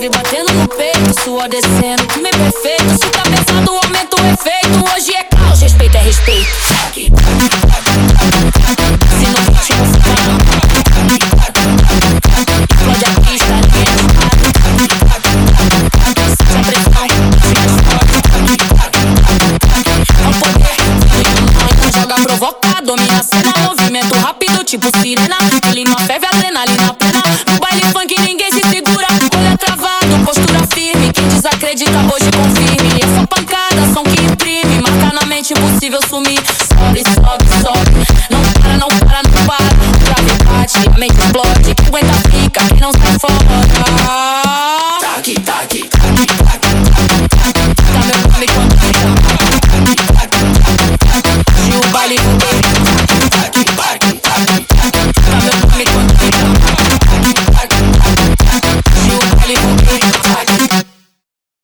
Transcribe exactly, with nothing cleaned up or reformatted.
leve batendo no peito, suor descendo, me perfeito. Se tá pesado, aumenta o efeito. Hoje é caos, respeito é respeito. Se não ritmo ficar, explode a pista, linha de escada. Sente a pressão, se é o poder, então joga provocar, domina a cena, movimento rápido, tipo sirena. Clima ferve, adrenalina plena. No baile funk ninguém se segura. Olha travado, postura firme. Quem desacredita hoje confirme. É só pancada, som que imprime. Marca na mente, impossível sumir.